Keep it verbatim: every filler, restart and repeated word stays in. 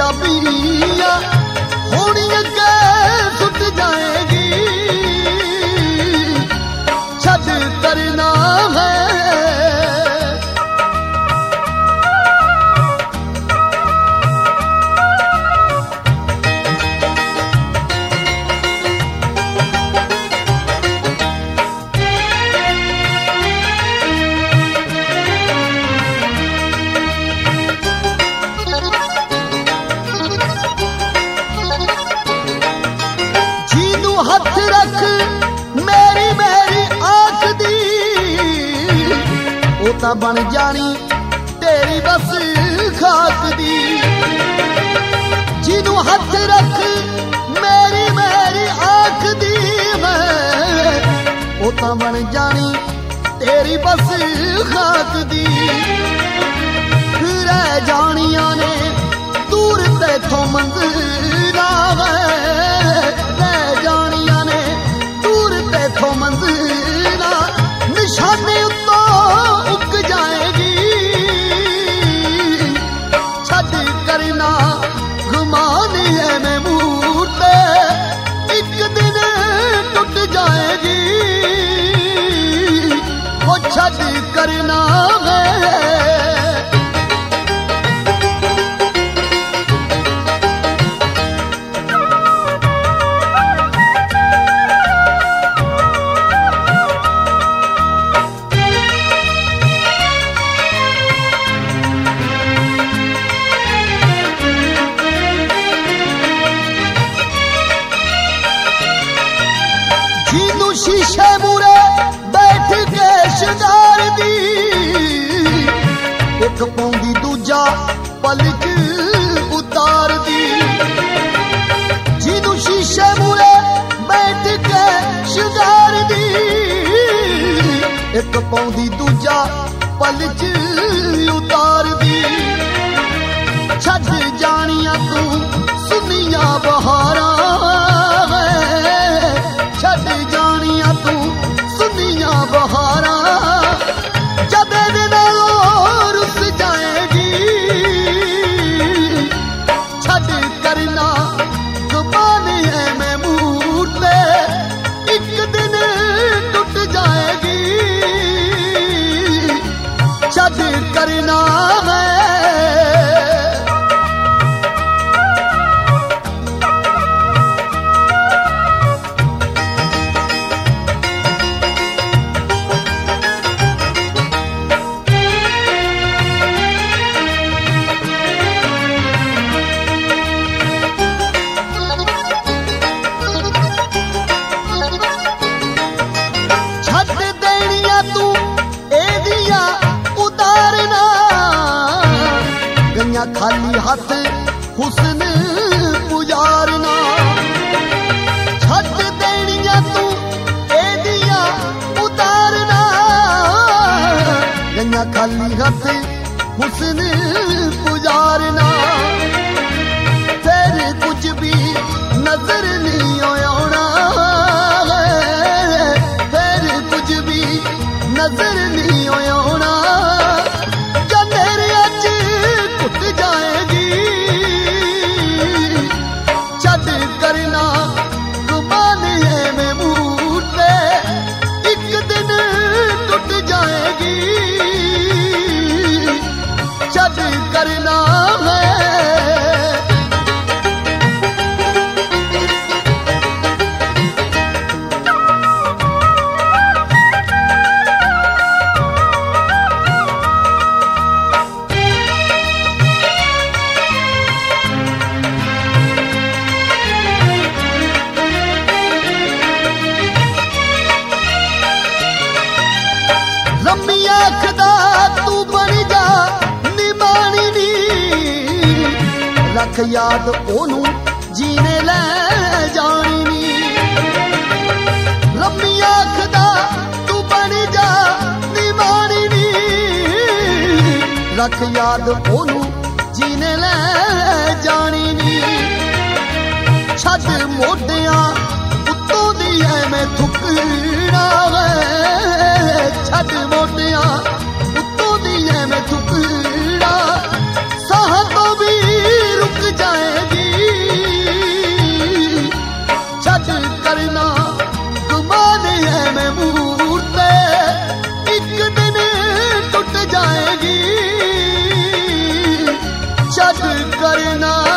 पंजाबिया होनी अगे सुट जाएगी, छद करना है। हथ रख मेरी मेरी आख दी, ओ तां बन जानी तेरी बस खाक दी। जिनू हथ रख मेरी मेरी आख दी मैं, ओ तां बन जानी तेरी बस खाक दी। रह जानिया ने दूर तेथों मंजिला वे, मंजिला निशाने उत्तों उग जाएगी, छद करना घुमानी है मैं मूर्ते, एक दिन टूट जाएगी, वो छद करना है। शीशे मूरे बैठ के शगार दी, एक पौंदी दूजा पलक उतार दी। जिनू शीशे मूरे बैठ के शगार दी, एक पौंदी दूजा पलक उतार दी। छद जानिया तू सुनिया बहारा, छद जानिया तू सुनिया बहारा, जब रुस जाएगी, छद करना जुबानी है मैं मूर्ते, एक दिन टूट जाएगी, छद करना है। खाली हाथ हुस्न पुजारना, छत देनिया तू एदिया उतारना, गंगा खाली हाथ हुस्न पुजारना। फिर कुछ भी नजर नहीं आना, फिर कुछ भी नजर नहीं आना, जाएगी, छद करना घुमाने है मैं मूर्ते, एक दिन टूट जाएगी, छद करना है। लम्मी आखदा तू बन जा निमानी नी, रख याद ओनू जीने ले जानी नी। लम्मी आखदा तू बन जा निमानी नी, रख याद ओनू जीने ले जानी नी। छद मोडियां उत्तों दी है मैं थुकड़ा वे, छद मोडियां उत्तों दी है मैं थुकड़ा, साह तो भी रुक जाए वरना